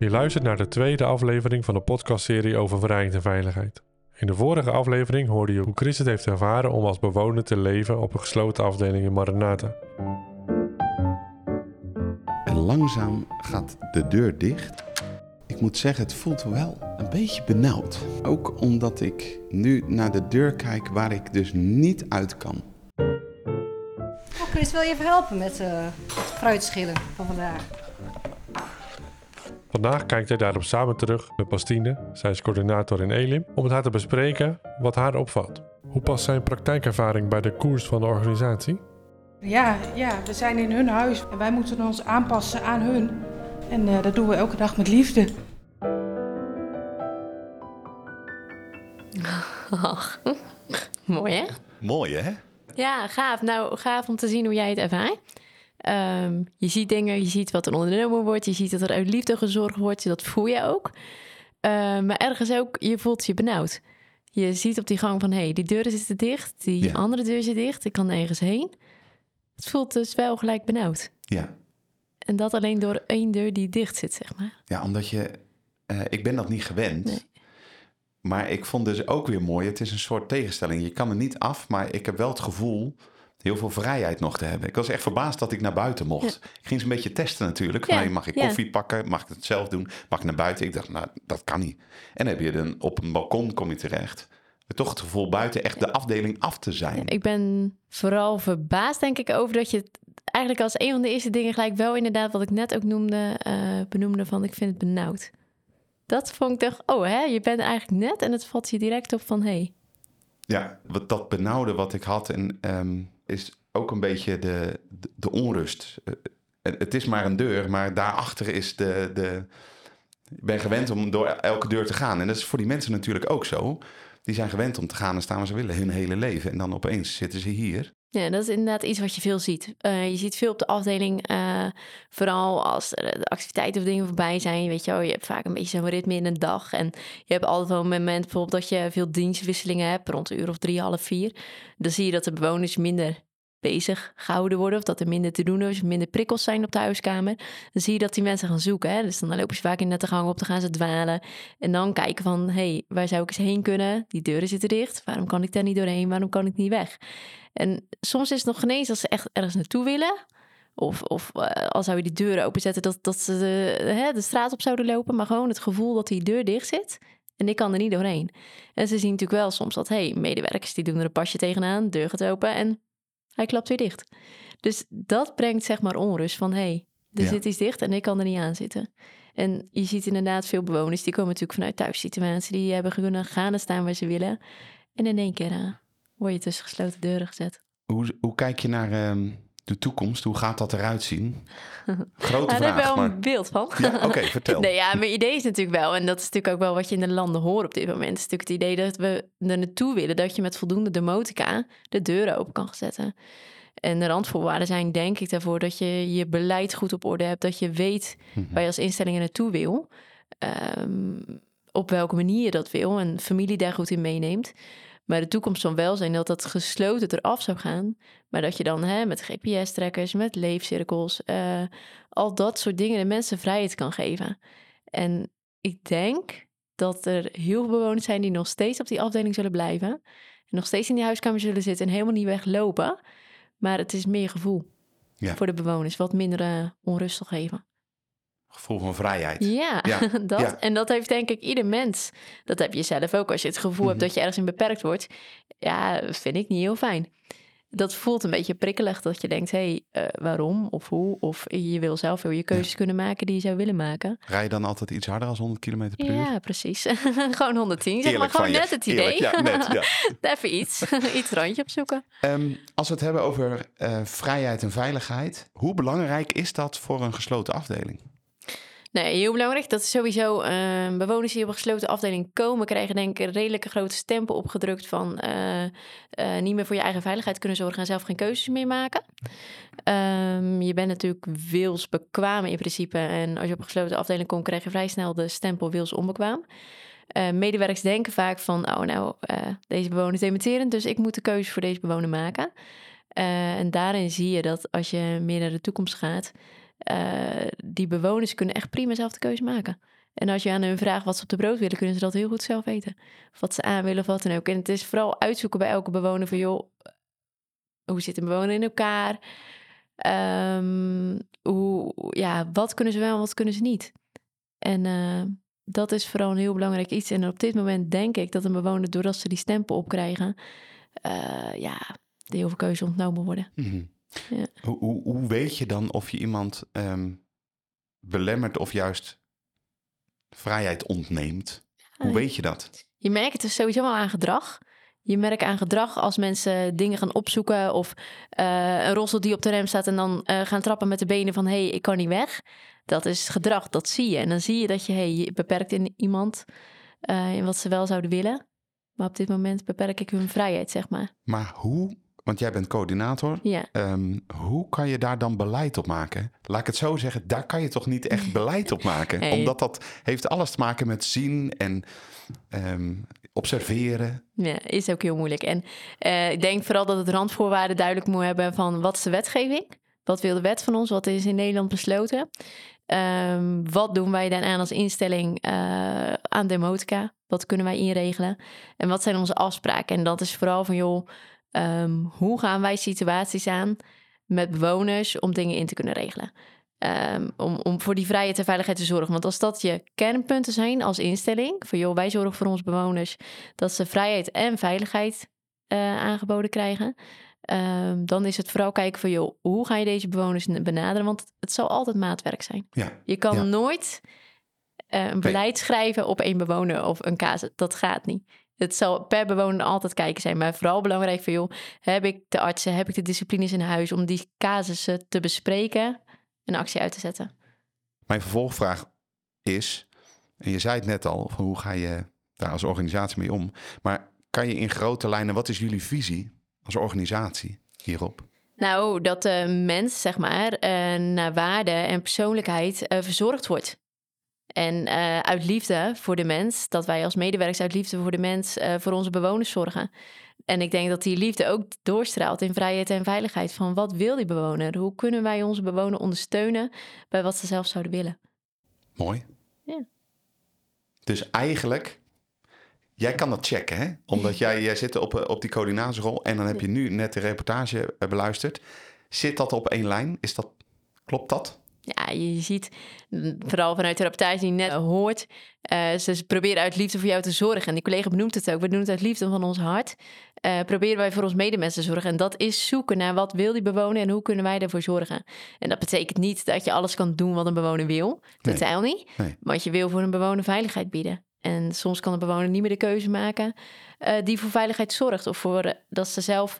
Je luistert naar de tweede aflevering van de podcastserie over vrijheid en veiligheid. In de vorige aflevering hoorde je hoe Chris het heeft ervaren om als bewoner te leven op een gesloten afdeling in Maranatha. En langzaam gaat de deur dicht. Ik moet zeggen, het voelt wel een beetje benauwd. Ook omdat ik nu naar de deur kijk waar ik dus niet uit kan. Oh, Chris, wil je even helpen met het fruitschillen van vandaag? Vandaag kijkt hij daarop samen terug met Bastine, zij is coördinator in Elim, om met haar te bespreken wat haar opvalt. Hoe past zijn praktijkervaring bij de koers van de organisatie? Ja, we zijn in hun huis en wij moeten ons aanpassen aan hun. En dat doen we elke dag met liefde. Ach, mooi hè? Mooi, hè? Ja, gaaf. Nou, gaaf om te zien hoe jij het ervaart. Je ziet dingen, je ziet wat er ondernomen wordt, je ziet dat er uit liefde gezorgd wordt, dat voel je ook. Maar ergens ook, je voelt je benauwd. Je ziet op die gang van, hé, die deuren zitten dicht, die andere deur zit dicht, ik kan nergens heen. Het voelt dus wel gelijk benauwd. Ja. En dat alleen door één deur die dicht zit, zeg maar. Ja, omdat je... ik ben dat niet gewend. Nee. Maar ik vond dus ook weer mooi, het is een soort tegenstelling. Je kan er niet af, maar ik heb wel het gevoel heel veel vrijheid nog te hebben. Ik was echt verbaasd dat ik naar buiten mocht. Ja. Ik ging ze een beetje testen natuurlijk. Ja. Mag ik koffie pakken? Mag ik het zelf doen? Mag ik naar buiten? Ik dacht, nou, dat kan niet. En dan heb je dan op een balkon kom je terecht. Met toch het gevoel buiten echt de afdeling af te zijn. Ja, ik ben vooral verbaasd, denk ik, over dat je het eigenlijk als een van de eerste dingen gelijk wel inderdaad, wat ik net ook benoemde van ik vind het benauwd. Dat vond ik toch, je bent eigenlijk net en het valt je direct op van, hey. Ja, dat benauwde wat ik had is ook een beetje de onrust. Het is maar een deur, maar daarachter is ik ben gewend om door elke deur te gaan. En dat is voor die mensen natuurlijk ook zo. Die zijn gewend om te gaan en staan waar ze willen hun hele leven. En dan opeens zitten ze hier. Ja, dat is inderdaad iets wat je veel ziet. Je ziet veel op de afdeling, vooral als de activiteiten of dingen voorbij zijn. Weet je wel, je hebt vaak een beetje zo'n ritme in een dag. En je hebt altijd wel een moment bijvoorbeeld dat je veel dienstwisselingen hebt, rond een uur of 3, half 4. Dan zie je dat de bewoners minder bezig gehouden worden of dat er minder te doen is, of minder prikkels zijn op de huiskamer. Dan zie je dat die mensen gaan zoeken. Hè? Dus dan lopen ze vaak in net de gang op, dan gaan ze dwalen. En dan kijken van, waar zou ik eens heen kunnen? Die deuren zitten dicht. Waarom kan ik daar niet doorheen? Waarom kan ik niet weg? En soms is het nog geen eens als ze echt ergens naartoe willen. Of al zou je die deuren openzetten, dat ze de straat op zouden lopen. Maar gewoon het gevoel dat die deur dicht zit. En ik kan er niet doorheen. En ze zien natuurlijk wel soms dat, medewerkers die doen er een pasje tegenaan. De deur gaat open en hij klapt weer dicht. Dus dat brengt zeg maar onrust van, er zit iets dicht en ik kan er niet aan zitten. En je ziet inderdaad veel bewoners, die komen natuurlijk vanuit thuissituatie. Die hebben kunnen gaan en staan waar ze willen. En in één keer word je tussen gesloten deuren gezet. Hoe kijk je naar de toekomst? Hoe gaat dat eruit zien? Grote vraag. Daar heb ik wel een beeld van. Ja, oké, vertel. Mijn idee is natuurlijk wel, en dat is natuurlijk ook wel wat je in de landen hoort op dit moment, is natuurlijk het idee dat we er naartoe willen dat je met voldoende domotica de deuren open kan zetten. En de randvoorwaarden zijn denk ik daarvoor dat je je beleid goed op orde hebt, dat je weet waar je als instellingen naartoe wil, op welke manier je dat wil en familie daar goed in meeneemt. Maar de toekomst zal wel zijn dat dat gesloten eraf zou gaan. Maar dat je dan met GPS-trackers, met leefcirkels, al dat soort dingen de mensen vrijheid kan geven. En ik denk dat er heel veel bewoners zijn die nog steeds op die afdeling zullen blijven. En nog steeds in die huiskamer zullen zitten en helemaal niet weglopen. Maar het is meer gevoel voor de bewoners. Wat minder onrust zal geven. Gevoel van vrijheid. Ja. En dat heeft denk ik ieder mens. Dat heb je zelf ook. Als je het gevoel hebt dat je ergens in beperkt wordt. Ja, vind ik niet heel fijn. Dat voelt een beetje prikkelig. Dat je denkt, waarom of hoe? Of je wil zelf je keuzes kunnen maken die je zou willen maken. Rij je dan altijd iets harder dan 100 km per uur? Ja, precies. Gewoon 110. Zeg maar gewoon net het idee. Eerlijk, net. Even iets randje opzoeken. Als we het hebben over vrijheid en veiligheid. Hoe belangrijk is dat voor een gesloten afdeling? Nee, heel belangrijk. Dat is sowieso bewoners die op een gesloten afdeling komen, krijgen denk ik een redelijke grote stempel opgedrukt van niet meer voor je eigen veiligheid kunnen zorgen en zelf geen keuzes meer maken. Je bent natuurlijk wilsbekwaam in principe. En als je op een gesloten afdeling komt, krijg je vrij snel de stempel wilsonbekwaam. Medewerkers denken vaak van, deze bewoner is dementerend, dus ik moet de keuze voor deze bewoner maken. En daarin zie je dat als je meer naar de toekomst gaat, die bewoners kunnen echt prima zelf de keuze maken. En als je aan hun vraagt wat ze op de brood willen, kunnen ze dat heel goed zelf weten. Of wat ze aan willen of wat dan ook. En het is vooral uitzoeken bij elke bewoner van, joh, hoe zit een bewoner in elkaar? Wat kunnen ze wel en wat kunnen ze niet? En dat is vooral een heel belangrijk iets. En op dit moment denk ik dat een bewoner, doordat ze die stempel opkrijgen, er heel veel keuze ontnomen worden. Mhm. Ja. Hoe weet je dan of je iemand belemmert of juist vrijheid ontneemt? Hoe weet je dat? Je merkt het dus sowieso wel aan gedrag. Je merkt aan gedrag als mensen dingen gaan opzoeken of een rossel die op de rem staat en dan gaan trappen met de benen van hey, ik kan niet weg. Dat is gedrag, dat zie je. En dan zie je dat je beperkt in iemand in wat ze wel zouden willen. Maar op dit moment beperk ik hun vrijheid, zeg maar. Maar hoe, want jij bent coördinator, Ja. hoe kan je daar dan beleid op maken? Laat ik het zo zeggen, daar kan je toch niet echt beleid op maken? Nee. Omdat dat heeft alles te maken met zien en observeren. Ja, is ook heel moeilijk. En ik denk vooral dat het randvoorwaarden duidelijk moet hebben van wat is de wetgeving? Wat wil de wet van ons? Wat is in Nederland besloten? Wat doen wij dan aan als instelling aan demotica? Wat kunnen wij inregelen? En wat zijn onze afspraken? En dat is vooral van, joh, hoe gaan wij situaties aan met bewoners om dingen in te kunnen regelen? Om voor die vrijheid en veiligheid te zorgen. Want als dat je kernpunten zijn als instelling, van joh, wij zorgen voor onze bewoners dat ze vrijheid en veiligheid aangeboden krijgen, dan is het vooral kijken van joh, hoe ga je deze bewoners benaderen? Want het zal altijd maatwerk zijn. Ja. Je kan Ja. nooit een beleid schrijven op één bewoner of een casus. Dat gaat niet. Het zal per bewoner altijd kijken zijn. Maar vooral belangrijk van joh, heb ik de artsen, heb ik de disciplines in huis om die casussen te bespreken en actie uit te zetten. Mijn vervolgvraag is, en je zei het net al, van hoe ga je daar als organisatie mee om? Maar kan je in grote lijnen, wat is jullie visie als organisatie hierop? Nou, dat de mens, zeg maar, naar waarde en persoonlijkheid verzorgd wordt. En uit liefde voor de mens, dat wij als medewerkers uit liefde voor de mens voor onze bewoners zorgen. En ik denk dat die liefde ook doorstraalt in vrijheid en veiligheid. Van wat wil die bewoner? Hoe kunnen wij onze bewoner ondersteunen bij wat ze zelf zouden willen? Mooi. Ja. Dus eigenlijk, jij kan dat checken, hè? Omdat jij zit op die coördinatierol en dan heb je nu net de reportage beluisterd. Zit dat op één lijn? Klopt dat? Ja, je ziet, vooral vanuit de rapportage die je net hoort, ze proberen uit liefde voor jou te zorgen. En die collega benoemt het ook. We doen het uit liefde van ons hart. Proberen wij voor ons medemensen te zorgen. En dat is zoeken naar wat wil die bewoner en hoe kunnen wij daarvoor zorgen. En dat betekent niet dat je alles kan doen wat een bewoner wil. Totaal niet. Nee. Want je wil voor een bewoner veiligheid bieden. En soms kan de bewoner niet meer de keuze maken die voor veiligheid zorgt. Of voor dat ze zelf,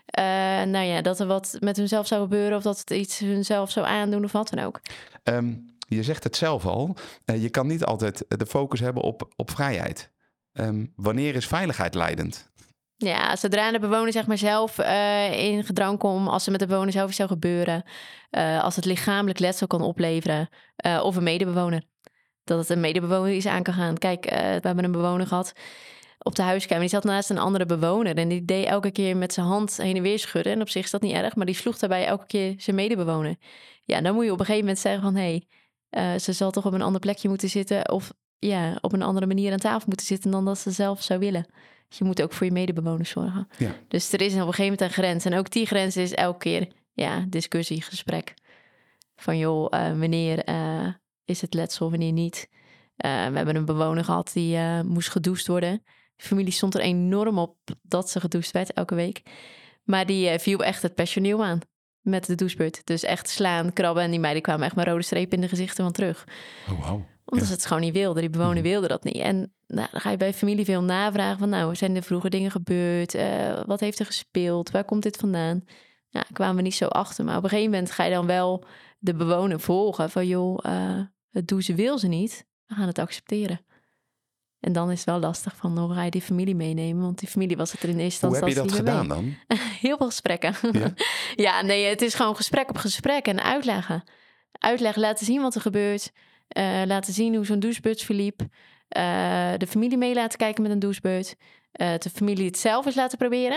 dat er wat met hunzelf zou gebeuren. Of dat het iets hunzelf zou aandoen of wat dan ook. Je zegt het zelf al. Je kan niet altijd de focus hebben op vrijheid. Wanneer is veiligheid leidend? Ja, zodra de bewoner zeg maar zelf in gedrang komt, als er met de bewoner zelf iets zou gebeuren, als het lichamelijk letsel kan opleveren, of een medebewoner. Dat het een medebewoner is aan kan gaan. Kijk, we hebben een bewoner gehad op de huiskamer. Die zat naast een andere bewoner en die deed elke keer met zijn hand heen en weer schudden. En op zich is dat niet erg, maar die sloeg daarbij elke keer zijn medebewoner. Ja, dan moet je op een gegeven moment zeggen van, hé, ze zal toch op een ander plekje moeten zitten of ja, op een andere manier aan tafel moeten zitten dan dat ze zelf zou willen. Dus je moet ook voor je medebewoners zorgen. Ja. Dus er is op een gegeven moment een grens. En ook die grens is elke keer discussie, gesprek. Van joh, wanneer is het letsel, wanneer niet. We hebben een bewoner gehad die moest gedoucht worden. De familie stond er enorm op dat ze gedoucht werd elke week. Maar die viel echt het personeel aan met de douchebeurt. Dus echt slaan, krabben. En die meiden kwamen echt met rode strepen in de gezichten van terug. Oh, wow. Omdat ze het gewoon niet wilden. Die bewoner wilde dat niet. En dan ga je bij familie veel navragen van, nou, zijn er vroeger dingen gebeurd? Wat heeft er gespeeld? Waar komt dit vandaan? Ja, kwamen we niet zo achter. Maar op een gegeven moment ga je dan wel de bewoner volgen van, joh, het doen ze wil ze niet. We gaan het accepteren. En dan is het wel lastig van, hoe ga je die familie meenemen? Want die familie was het er in eerste Hoe heb je instantie dat niet mee. gedaan dan? Heel veel gesprekken. Ja? Ja, nee, het is gewoon gesprek op gesprek en uitleggen. Uitleggen, laten zien wat er gebeurt. Laten zien hoe zo'n douchebeurt verliep. De familie mee laten kijken met een douchebeurt. De familie het zelf eens laten proberen.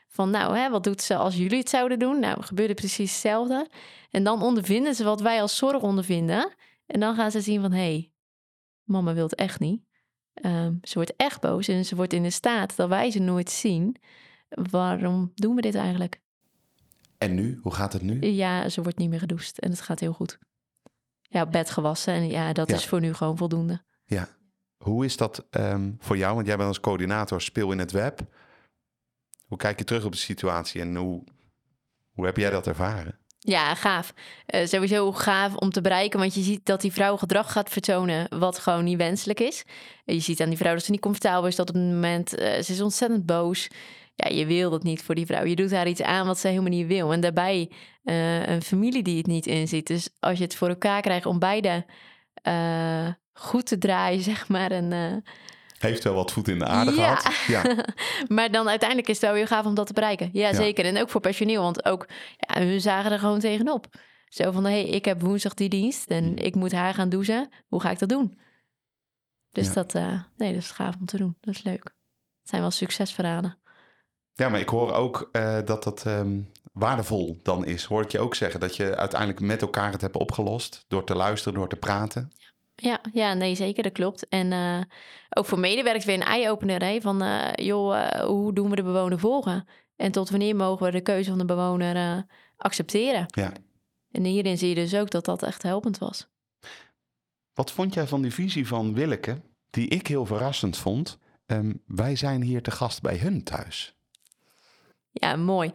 Van wat doet ze als jullie het zouden doen? Nou, gebeurde precies hetzelfde. En dan ondervinden ze wat wij als zorg ondervinden. En dan gaan ze zien van, hé, mama wil het echt niet. Ze wordt echt boos en ze wordt in de staat dat wij ze nooit zien. Waarom doen we dit eigenlijk? En nu? Hoe gaat het nu? Ja, ze wordt niet meer gedoucht en het gaat heel goed. Ja, op bed gewassen en dat is voor nu gewoon voldoende. Ja. Hoe is dat voor jou? Want jij bent als coördinator speel in het web. Hoe kijk je terug op de situatie en hoe heb jij dat ervaren? Ja, gaaf. Sowieso gaaf om te bereiken, want je ziet dat die vrouw gedrag gaat vertonen wat gewoon niet wenselijk is. Je ziet aan die vrouw dat ze niet comfortabel is, dat op het moment, ze is ontzettend boos. Ja, je wil dat niet voor die vrouw. Je doet haar iets aan wat ze helemaal niet wil. En daarbij een familie die het niet inziet. Dus als je het voor elkaar krijgt om beide goed te draaien, zeg maar. Heeft wel wat voet in de aarde gehad. Ja. Maar dan uiteindelijk is het wel weer gaaf om dat te bereiken. Ja, zeker. En ook voor personeel, want ook hun zagen er gewoon tegenop. Zo van, ik heb woensdag die dienst en ik moet haar gaan douchen. Hoe ga ik dat doen? Dus dat is gaaf om te doen. Dat is leuk. Het zijn wel succesverhalen. Ja, maar ik hoor ook dat waardevol dan is. Hoor ik je ook zeggen dat je uiteindelijk met elkaar het hebt opgelost door te luisteren, door te praten. Ja, nee, zeker, dat klopt. En ook voor medewerkers weer een eye-opener. Hè, van, hoe doen we de bewoner volgen? En tot wanneer mogen we de keuze van de bewoner accepteren? Ja. En hierin zie je dus ook dat dat echt helpend was. Wat vond jij van die visie van Willeke, die ik heel verrassend vond? Wij zijn hier te gast bij hun thuis. Ja, mooi.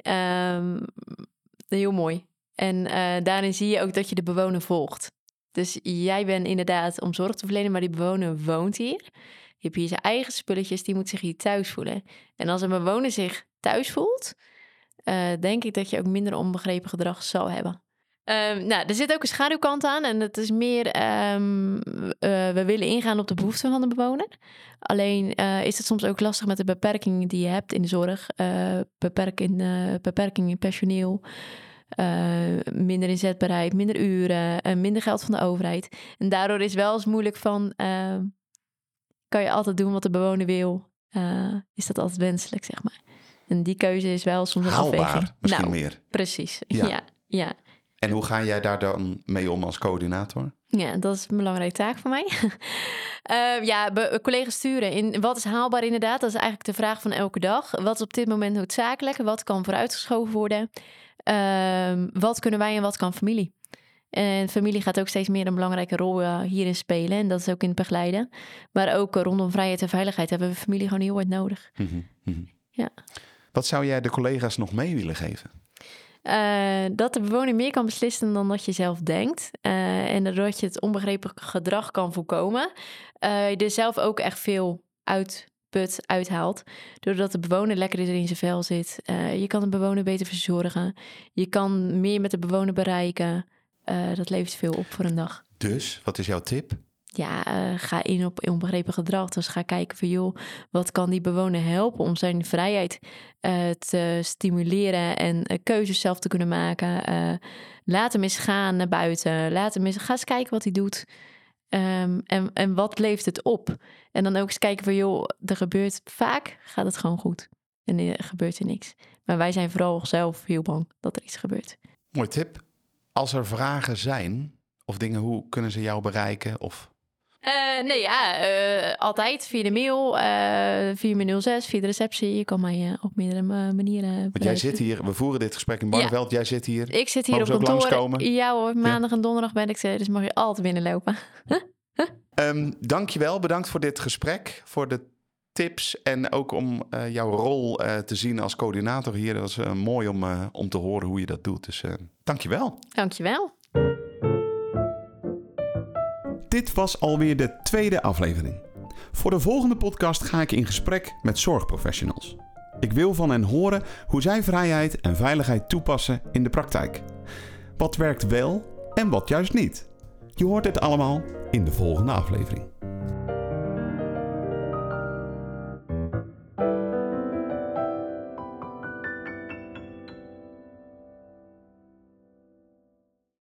Heel mooi. En daarin zie je ook dat je de bewoner volgt. Dus jij bent inderdaad om zorg te verlenen, maar die bewoner woont hier. Je hebt hier zijn eigen spulletjes, die moet zich hier thuis voelen. En als een bewoner zich thuis voelt, denk ik dat je ook minder onbegrepen gedrag zal hebben. Er zit ook een schaduwkant aan en dat is meer, we willen ingaan op de behoeften van de bewoner. Alleen is het soms ook lastig met de beperkingen die je hebt in de zorg. Beperking in personeel. Minder inzetbaarheid, minder uren, minder geld van de overheid. En daardoor is wel eens moeilijk van, kan je altijd doen wat de bewoner wil? Is dat altijd wenselijk, zeg maar? En die keuze is wel soms een afweging. Misschien meer. Precies, ja. En hoe ga jij daar dan mee om als coördinator? Ja, dat is een belangrijke taak voor mij. Collega's sturen. In wat is haalbaar inderdaad? Dat is eigenlijk de vraag van elke dag. Wat is op dit moment noodzakelijk? Wat kan vooruitgeschoven worden? Wat kunnen wij en wat kan familie? En familie gaat ook steeds meer een belangrijke rol hierin spelen. En dat is ook in het begeleiden. Maar ook rondom vrijheid en veiligheid hebben we familie gewoon heel hard nodig. Ja. Wat zou jij de collega's nog mee willen geven? Dat de bewoner meer kan beslissen dan dat je zelf denkt. En dat je het onbegrepen gedrag kan voorkomen. Je er zelf ook echt veel uithaalt. Doordat de bewoner lekker in zijn vel zit. Je kan de bewoner beter verzorgen. Je kan meer met de bewoner bereiken. Dat levert veel op voor een dag. Dus, wat is jouw tip? Ja, ga in op onbegrepen gedrag. Dus ga kijken van, wat kan die bewoner helpen om zijn vrijheid te stimuleren en keuzes zelf te kunnen maken. Laat hem eens gaan naar buiten. Ga eens kijken wat hij doet. En wat levert het op? En dan ook eens kijken van, er gebeurt vaak, gaat het gewoon goed. En er gebeurt er niks. Maar wij zijn vooral zelf heel bang dat er iets gebeurt. Mooi tip. Als er vragen zijn, of dingen, hoe kunnen ze jou bereiken? Of... Altijd via de mail, via mijn 06, via de receptie. Je kan mij op meerdere manieren bereiken. Want jij zit hier, we voeren dit gesprek in Barneveld. Ja. Jij zit hier. Ik zit hier op kantoor. Ja hoor, maandag en donderdag ben ik dus mag je altijd binnenlopen. Dankjewel, bedankt voor dit gesprek, voor de tips en ook om jouw rol te zien als coördinator hier. Dat was mooi om te horen hoe je dat doet. Dus dankjewel. Dankjewel. Dit was alweer de tweede aflevering. Voor de volgende podcast ga ik in gesprek met zorgprofessionals. Ik wil van hen horen hoe zij vrijheid en veiligheid toepassen in de praktijk. Wat werkt wel en wat juist niet. Je hoort dit allemaal in de volgende aflevering.